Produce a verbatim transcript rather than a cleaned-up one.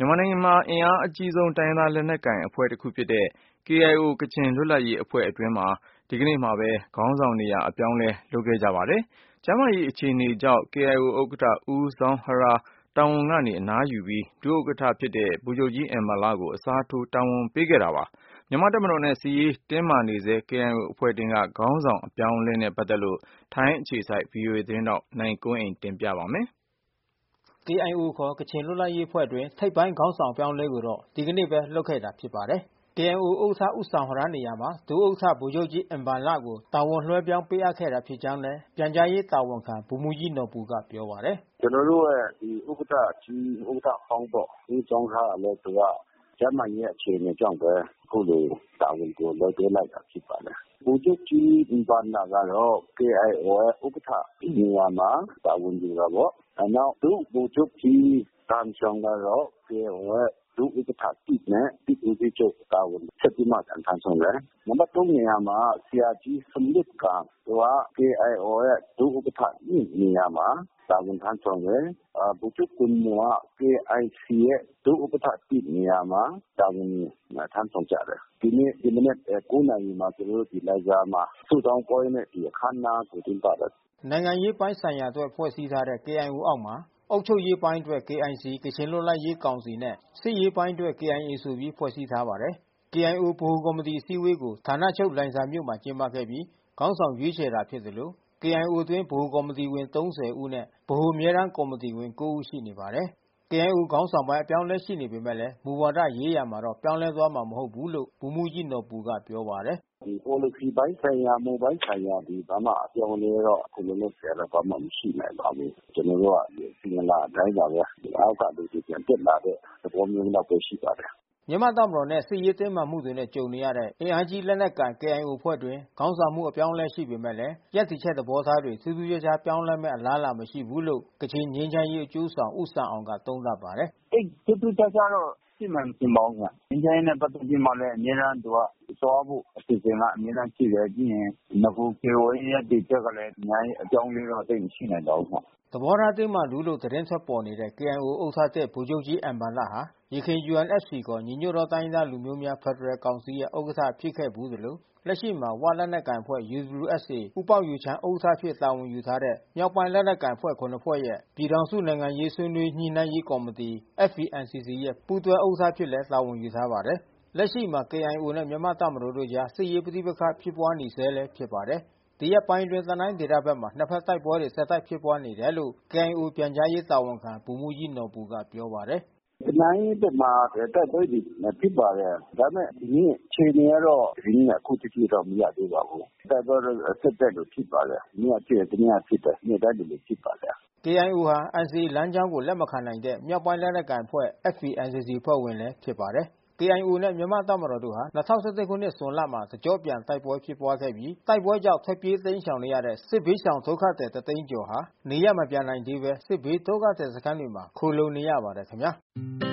မြန်မာနိုင်ငံမှာအင်အားအကြီးဆုံးတိုင်းရင်းသားလက်နက်ကိုင်အဖွဲ့တစ်ခုဖြစ်တဲ့ ကေအိုင်အို ကချင်လွတ်လပ်ရေးအဖွဲ့အတွင်းမှာဒီကနေ့မှာပဲခေါင်းဆောင်နေရာအပြောင်းအလဲလုပ်ခဲ့ကြပါတယ်။ ကျန်းမာရေးအခြေအနေကြောင့် ကေအိုင်အိုဥက္ကဋ္ဌဦးဇောင်းဟရားတာဝန်ကနေအနားယူပြီးဒုဥက္ကဋ္ဌဖြစ်တဲ့ဗိုလ်ချုပ်ကြီးအင်ဘန်လကိုအစားထိုးတာဝန်ပေးခဲ့တာပါ။ မြန်မာ့တပ်မတော်နဲ့စစ်ရေးတင်းမာနေဆဲ ကေအိုင်အိုအဖွဲ့တွင်းကခေါင်းဆောင်အပြောင်းအလဲနဲ့ပတ်သက်လို့ထိုင်းအခြေစိုက် ဗွီအိုအေသတင်းထောက်နိုင်ကွန်းအိန်ကနေပြောပြပေးပါမယ်။ ကေအိုင်အိုခေါ်ကချင်လွတ်လပ်ရေးအဖွဲ့အတွင်းထိပ်ပိုင်းခေါင်းဆောင်အပြောင်းအလဲကိုတော့ဒီကနေ့ပဲလုပ်ခဲ့တာဖြစ်ပါတယ်။ ကေအိုင်အိုဥက္ကဋ္ဌဦးဇောင်းဟရားနေရာမှာဒုဥက္ကဋ္ဌဗိုလ်ချုပ်ကြီးအင်ဘန်လကိုတာဝန်လွှဲပြောင်းပေးအပ်ခဲ့တာဖြစ်ကြောင်းလည်းပြန်ကြားရေးတာဝန်ခံဗိုလ်မှူးကြီးနော်ဘူကပြောပါတယ်။ "ကျွန်တော်တို့ရဲ့ဒီဥက္ကဋ္ဌကြီးဥက္ကဋ္ဌဟောင်းပေါ့ဦးဇောင်းဟရားလည်းသူကကျန်းမာရေးအခြေအနေကြောင့်ပဲအခုလိုတာဝန်ကိုလွှဲပေးလိုက်တာဖြစ်ပါတယ်။ ဗိုလ်ချုပ်ကြီးအင်ဘန်လကတော့ ကေအိုင်အိုရဲ့ဥက္ကဋ္ဌနေရာမှာတာဝန်ယူတာပေါ့။ နောက်ဒုဗိုလ်ချုပ်ကြီးဂမ်ရှောင်ကတော့ ကေအိုင်အိုရဲ့ဒုဥက္ကဋ္ဌနဲ့ဒုဦးစီးချုပ်တာဝန်ဆက်ပြီးမှထမ်းဆောင်တယ်။ နံပါတ်သုံးနေရာမှာဆရာကြီးဆွမ်လွတ်ဂမ်သူက ကေအိုင်အိုရဲ့ဒုဥက္ကဋ္ဌနေရာမှာတာဝန်ထမ်းဆောင်တယ်။ ဗိုလ်ချုပ်ဂွမ်မော်က ကေအိုင်စီရဲ့ဒုဥက္ကဋ္ဌနေရာမှာတာဝန်ထမ်းဆောင်ကြတယ်။ ဒီနေ့ဒီမနက်ကိုးနာရီမှာကျွန်တော်တို့ဒီလိုင်ဇာမှာဆုတောင်းပွဲနဲ့ဒီအခမ်းအနားကိုကျင်းပတယ်။ " နိုင်ငံရေးပိုင်းဆိုင်ရာအတွက်ဖွဲ့စည်းထားတဲ့ ကေအိုင်အိုအောက်မှာအုပ်ချုပ်ရေးပိုင်းအတွက် ကေအိုင်စီ ကချင်လွတ်လပ်ရေးကောင်စီနဲ့ စစ်ရေးပိုင်းအတွက် ကေအိုင်အေ ဆိုပြီးဖွဲ့စည်းထားပါတယ်။ ကေအိုင်အိုဗဟိုကော်မတီအစည်းအဝေးကိုဌာနချုပ်လိုင်ဇာမြို့မှာကျင်းပခဲ့ပြီးခေါင်းဆောင်ရွေးချယ်တာဖြစ်သလို ကေအိုင်အိုအတွင်းဗဟိုကော်မတီဝင်သုံးဆယ်ဦးနဲ့ဗဟိုအမြဲတမ်းကော်မတီဝင်ကိုးဦးရှိနေပါတယ်။ ကေအိုင်အိုခေါင်းဆောင်ပိုင်းအပြောင်းအလဲရှိနေပေမဲ့မူဝါဒရေးရာမှာတော့ပြောင်းလဲသွားမှာမဟုတ်ဘူးလို့ဗိုလ်မှူးကြီးနော်ဘူကပြောပါတယ်။ "ဒီပေါ်လစီပိုင်းဆိုင်ရာမူပိုင်းဆိုင်ရာဘာမှအပြောင်းအလဲတော့အခုလောလောဆယ်တော့ဘာမှမရှိနိုင်ပါဘူး။ ကျွန်တော်တို့ကအစဉ်အလာအတိုင်းပါပဲ။ အောက်ကလူတွေပြန်တက်လာတဲ့သဘောမျိုးလောက်ပဲရှိပါတယ်။ " မြန်မာ့တပ်မတော်နဲ့စစ်ရေးတင်းမာမှုတွေနဲ့ကြုံနေရတဲ့အင်အားကြီးလက်နက်ကိုင် ကေအိုင်အိုအဖွဲ့အတွင်းခေါင်းဆောင်မှုအပြောင်းအလဲရှိပေမဲ့ရပ်တည်ချက်သဘောထားတွေထူးထူးခြားခြားပြောင်းလဲမဲ့အလားအလာမရှိဘူးလို့ကချင်ငြိမ်းချမ်းရေးအကျိုးဆောင်ဦးဆမ်အောင်ကသုံးသပ်ပါတယ်။ "သိပ်ထူးထူးခြားခြားတော့ရှိမယ်မထင်ပါဘူးခင်ဗျ။ ငြိမ်းချမ်းရေးနဲ့ပက်သက်ပြီးမှလည်းအမြဲတမ်းသူကသွားဖို့အစီအစဉ်ကအမြဲတမ်းရှိတယ်။ ပြီးရင်နဂို ကေအိုင်အိုရဲ့ရပ်တည်ချက်ကလည်းအများကြီးအပြောင်းအလဲတော့သိပ်မရှိနိုင်ပါဘူးခင်ဗျ။" သဘောထားတင်းမာသူလို့သတင်းထွက်ပေါ်နေတဲ့ ကေအိုင်အိုဥက္ကဋ္ဌဗိုလ်ချုပ်ကြီးအင်ဘန်လဟာ ယခင် ယူအန်အက်ဖ်စီ ခေါ် ညီညွတ်သောတိုင်းရင်းသားလူမျိုးများဖက်ဒရယ်ကောင်စီရဲ့ဥက္ကဋ္ဌဖြစ်ခဲ့ဖူးသလို လက်ရှိမှာ ဝလက်နက်ကိုင်အဖွဲ့ ယူဒဘလျူအက်စ်အေ ဦးပေါက်ယူချမ်းဥက္ကဋ္ဌအဖြစ်တာဝန်ယူထားတဲ့ မြောက်ပိုင်းလက်နက်ကိုင်အဖွဲ့ ခုနစ်ဖွဲ့ရဲ့ ပြည်ထောင်စုနိုင်ငံရေးဆွေးနွေးညှိနှိုင်းရေးကော်မတီ အက်ဖ်ပီအမ်စီစီ ရဲ့ ပူးတွဲဥက္ကဋ္ဌအဖြစ်လည်းတာဝန်ယူထားပါတယ်။ လက်ရှိမှာ ကေအိုင်အိုနဲ့မြန်မာ့တပ်မတော်တို့အကြားစစ်ရေးပဋိပက္ခဖြစ်ပွါးနေဆဲလဲဖြစ်ပါတယ်။ ဒီရက်ပိုင်းအတွင်းတနိုင်းဒေသဘက်မှာနှစ်ဖက်တိုက်ပွဲတွေဆက်တိုက်ဖြစ်ပွါးနေတယ်လို့ ကေအိုင်အိုပြန်ကြားရေးတာဝန်ခံဗိုလ်မှူးကြီးနော်ဘူကပြောပါတယ်။ "တနိုင်းဘက်မှာတိုက်ပွဲတွေဖြစ်ပါတယ်။ ဒါပေမဲ့ဒီနေ့အခြေအနေကတော့သတင်းအခုထက်ထိတော့မရသေးပါဘူး။ တိုက်ပွဲတော့ဆက်တိုက်လိုဖြစ်ပါတယ်။ မနေ့ကဖြစ်တယ်တနေ့ကဖြစ်တယ်။ နေ့တိုင်းလိုလိုဖြစ်ပါတယ်။ " ကေအိုင်အိုဟာ အန်စီအေ လမ်းကြောင်းကိုလက်မခံနိုင်တဲ့မြောက်ပိုင်းလက်နက်ကိုင်အဖွဲ့ အက်ဖ်ပီအမ်စီစီ အဖွဲ့ဝင်လည်းဖြစ်ပါတယ်။ ကေအိုင်အိုနဲ့မြန်မာ့တပ်မတော်တို့ဟာ ၂၀၁၁ခုနှစ်ဇွန်လမှာတကျော့ပြန်တိုက်ပွဲဖြစ်ပွါးခဲ့ပြီးတိုက်ပွဲကြောင့်ထွက်ပြေးတိမ်းရှောင်နေရတဲ့စစ်ဘေးရှောင်ဒုက္ခသည်တသိန်းကျော်ဟာ နေရပ်မပြန်နိုင်သေးဘဲ စစ်ဘေးဒုက္ခသည်စခန်းတွေမှာခိုလှုံနေရပါတယ်ခင်ဗျာ။